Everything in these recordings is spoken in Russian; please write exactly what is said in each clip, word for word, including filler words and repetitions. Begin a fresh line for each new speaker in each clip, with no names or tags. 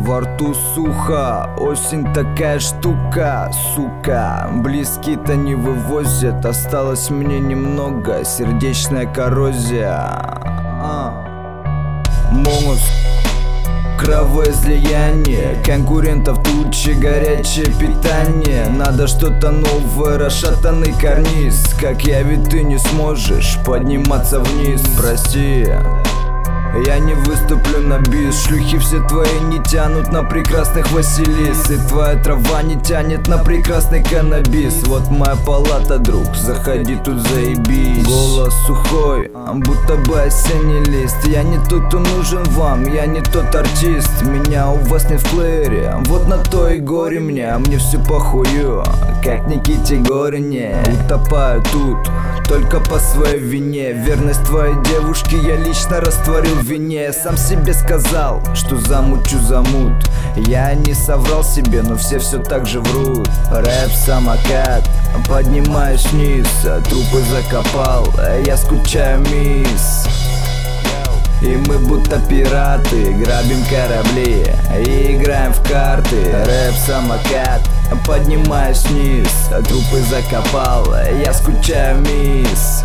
Во рту сухо, осень такая штука, сука. Близкие-то не вывозят, осталось мне немного, сердечная коррозия. а. Мозг, кровоизлияние, конкурентов тучи, горячее питание. Надо что-то новое, расшатанный карниз. Как я, ведь ты не сможешь подниматься вниз. Прости, я не выступлю на бис. Шлюхи все твои не тянут на прекрасных Василис. И твоя трава не тянет на прекрасный каннабис. Вот моя палата, друг, заходи тут, заебись. Голос сухой, будто бы осенний лист. Я не тот, кто нужен вам, я не тот артист. Меня у вас нет в плеере, вот на то и горе мне. А мне все похую, как Никите Горине. Утопаю тут, только по своей вине. Верность твоей девушке я лично растворил в вине. Сам себе сказал, что замучу замут. Я не соврал себе, но все все так же врут. Рэп самокат, поднимаюсь вниз, трупы закопал, я скучаю, мисс. И мы будто пираты, грабим корабли и играем в карты. Рэп самокат, поднимаюсь вниз, трупы закопал, я скучаю, мисс.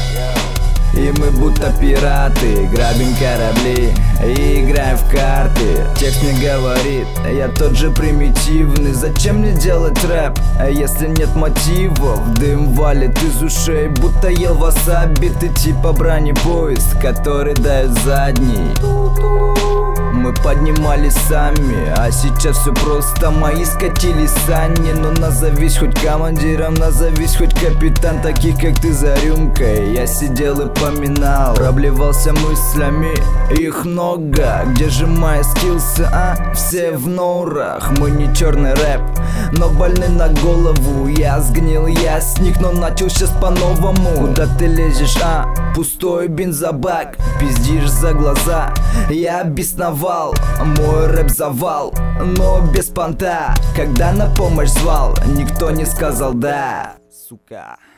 И мы будто пираты, грабим корабли и играем в карты. Текст мне говорит, я тот же примитивный. Зачем мне делать рэп, если нет мотивов? Дым валит из ушей, будто ел васаби. Ты типа бронепоезд, который дает задний. Мы поднимались сами, а сейчас все просто. Мои скатились сани. Но назовись хоть командиром, назовись хоть капитан. Таких как ты за рюмкой я сидел и поминал, проблевался мыслями, их много. Где же мои скиллсы, а? Все в норах. Мы не черный рэп, но больны на голову. Я сгнил, я сник, но начал сейчас по-новому. Куда ты лезешь, а? Пустой бензобак, пиздишь за глаза. Я бесновал, мой рэп завал, но без понта. Когда на помощь звал, никто не сказал да, сука.